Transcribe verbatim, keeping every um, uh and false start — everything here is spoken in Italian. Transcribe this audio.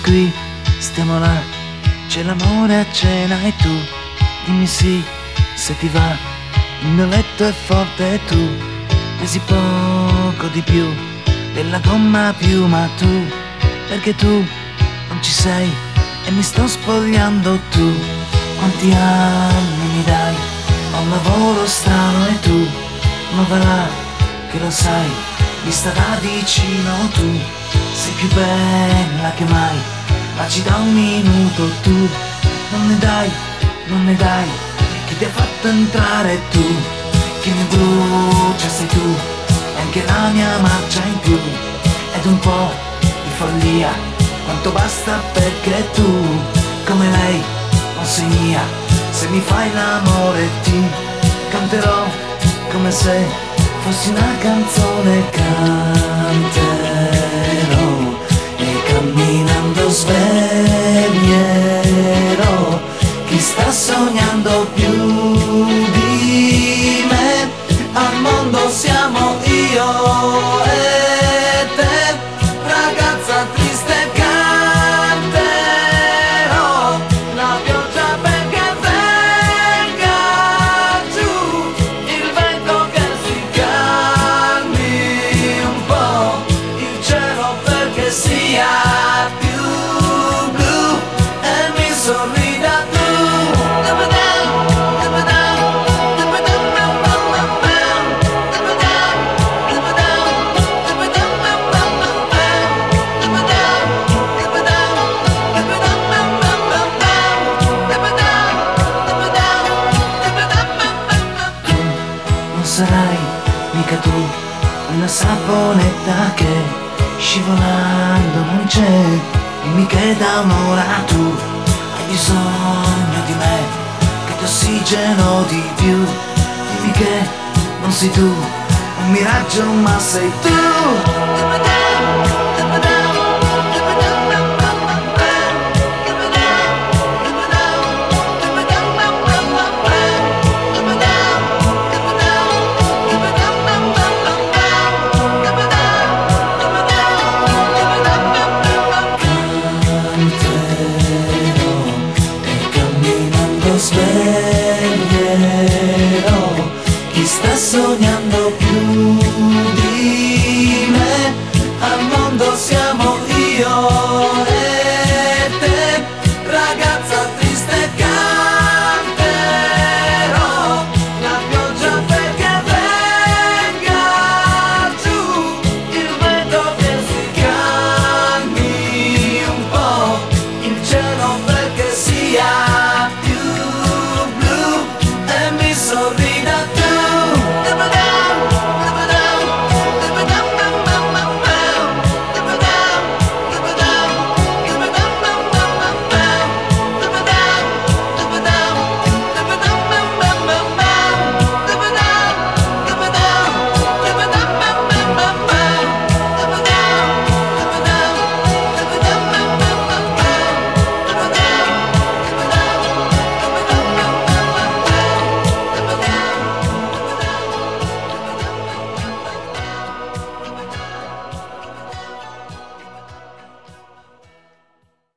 qui, stiamo là, c'è l'amore a cena e tu dimmi sì, se ti va. Il mio letto è forte e tu pesi poco di più della gomma piuma, tu, perché tu non ci sei e mi sto spogliando. Tu quanti anni mi dai, ho un lavoro strano e tu, ma va là che lo sai, vista da vicino tu sei più bella che mai, ma ci da un minuto. Tu non ne dai, non ne dai, chi ti ha fatto entrare? Tu che mi brucia sei tu, e anche la mia marcia in più, ed un po' di follia, quanto basta perché tu, come lei, non sei mia. Se mi fai l'amore ti canterò come se fossi una canzone, canterò e camminando sveglierò chi sta sognando più di me. Al mondo siamo io e te, ragazza triste canterò la pioggia perché venga giù, il vento che si calmi un po', il cielo perché sia più blu e mi sorrida tu. Sarai mica tu una saponetta che scivolando non c'è, dimmi che da un'ora tu hai bisogno di me, che ti ossigeno di più, dimmi che non sei tu un miraggio ma sei tu. Sveglierò chi sta sognando più di me, al mondo siamo